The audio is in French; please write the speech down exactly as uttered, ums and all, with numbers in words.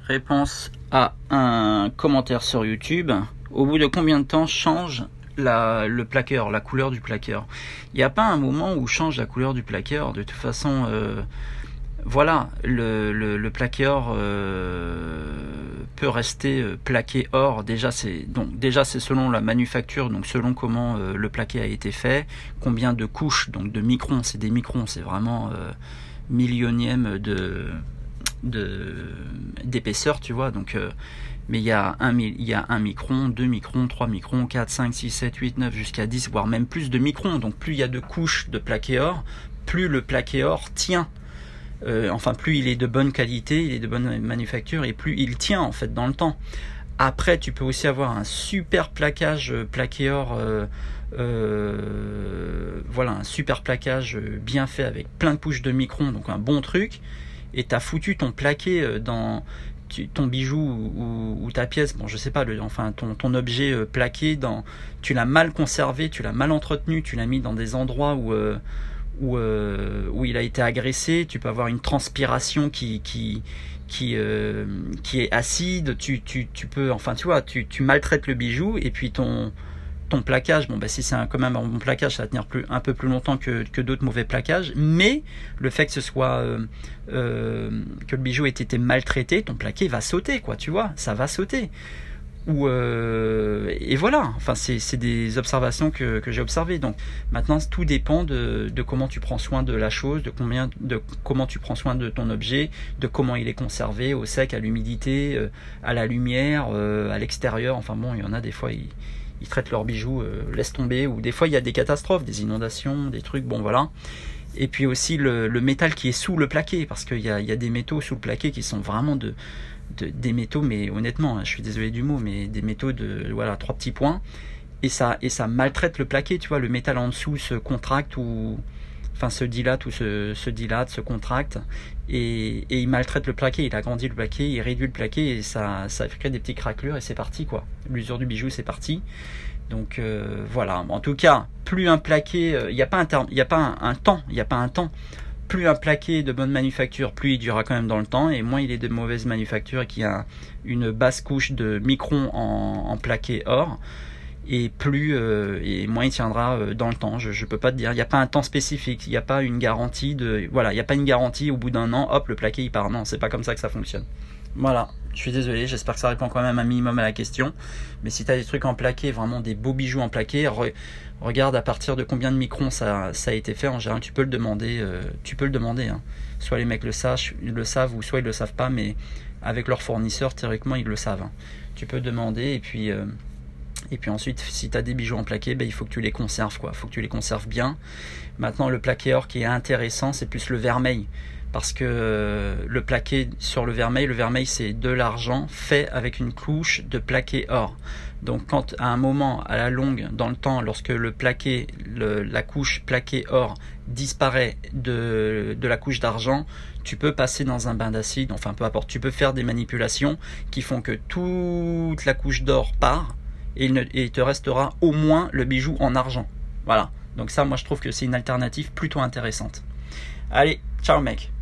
Réponse à un commentaire sur YouTube. Au bout de combien de temps change la, le plaqueur, la couleur du plaqueur? Il n'y a pas un moment où change la couleur du plaqueur. De toute façon, euh, voilà, le, le, le plaqueur euh, peut rester plaqué or. Déjà, c'est donc déjà c'est selon la manufacture, donc selon comment euh, le plaqué a été fait, combien de couches, donc de microns. C'est des microns, c'est vraiment euh, millionième de de d'épaisseur, tu vois. Donc euh, mais il y a un il y a un micron, deux microns, trois microns, quatre, cinq, six, sept, huit, neuf jusqu'à dix, voire même plus de microns. Donc plus il y a de couches de plaqué or, plus le plaqué or tient. Euh, enfin, plus il est de bonne qualité, il est de bonne manufacture, et plus il tient en fait dans le temps. Après, tu peux aussi avoir un super plaquage plaqué or, euh, euh, voilà, un super plaquage bien fait avec plein de couches de microns, donc un bon truc. Et t'as foutu ton plaqué dans tu, ton bijou ou, ou ta pièce, bon je sais pas, le, enfin ton, ton objet euh, plaqué, dans, tu l'as mal conservé, tu l'as mal entretenu, tu l'as mis dans des endroits où euh, où, euh, où il a été agressé, tu peux avoir une transpiration qui qui qui euh, qui est acide, tu tu tu peux, enfin tu vois, tu tu maltraites le bijou, et puis ton ton plaquage, bon bah si c'est un, quand même un bon plaquage, ça va tenir plus, un peu plus longtemps que, que d'autres mauvais plaquages, mais le fait que ce soit euh, euh, que le bijou ait été maltraité, ton plaqué va sauter, quoi, tu vois, ça va sauter. Ou euh, et voilà, enfin c'est, c'est des observations que, que j'ai observées. Donc maintenant tout dépend de, de comment tu prends soin de la chose, de combien de comment tu prends soin de ton objet, de comment il est conservé au sec, à l'humidité, euh, à la lumière, euh, à l'extérieur. Enfin bon, il y en a des fois ils ils traitent leurs bijoux, euh, laissent tomber, ou des fois il y a des catastrophes, des inondations, des trucs, bon voilà. Et puis aussi le, le métal qui est sous le plaqué, parce qu'il y a, il y a des métaux sous le plaqué qui sont vraiment de, de des métaux, mais honnêtement, hein, je suis désolé du mot, mais des métaux de voilà trois petits points, et ça et ça maltraite le plaqué, tu vois, le métal en dessous se contracte ou enfin se dilate ou se, se dilate, se contracte, et, et il maltraite le plaqué, il agrandit le plaqué, il réduit le plaqué, et ça, ça crée des petites craquelures, et c'est parti quoi. L'usure du bijou, c'est parti. Donc euh, voilà, en tout cas, plus un plaqué, il euh, n'y a pas un terme, il n'y a pas un, un temps, il n'y a pas un temps. Plus un plaqué est de bonne manufacture, plus il durera quand même dans le temps, et moins il est de mauvaise manufacture et qu'il y a une basse couche de microns en, en plaqué or, et plus euh, et moins il tiendra euh, dans le temps. Je, je peux pas te dire, il n'y a pas un temps spécifique, il n'y a pas une garantie de voilà, il n'y a pas une garantie au bout d'un an, hop, le plaqué il part. Non, c'est pas comme ça que ça fonctionne. Voilà, je suis désolé, j'espère que ça répond quand même un minimum à la question. Mais si tu as des trucs en plaqué, vraiment des beaux bijoux en plaqué, re, regarde à partir de combien de microns ça, ça a été fait. En général, tu peux le demander, euh, tu peux le demander. Hein. Soit les mecs le savent, ils le savent, ou soit ils le savent pas, mais avec leurs fournisseurs, théoriquement, ils le savent. Hein. Tu peux demander, et puis euh, et puis ensuite, si tu as des bijoux en plaqué, ben, il faut que tu les conserves, quoi. Il faut que tu les conserves bien. Maintenant, le plaqué or qui est intéressant, c'est plus le vermeil. Parce que euh, le plaqué sur le vermeil, le vermeil c'est de l'argent fait avec une couche de plaqué or. Donc quand à un moment, à la longue, dans le temps, lorsque le plaqué, le, la couche plaqué or disparaît de, de la couche d'argent, tu peux passer dans un bain d'acide, enfin peu importe, tu peux faire des manipulations qui font que toute la couche d'or part, et il, ne, et il te restera au moins le bijou en argent. Voilà, donc ça moi je trouve que c'est une alternative plutôt intéressante. Allez, ciao mec.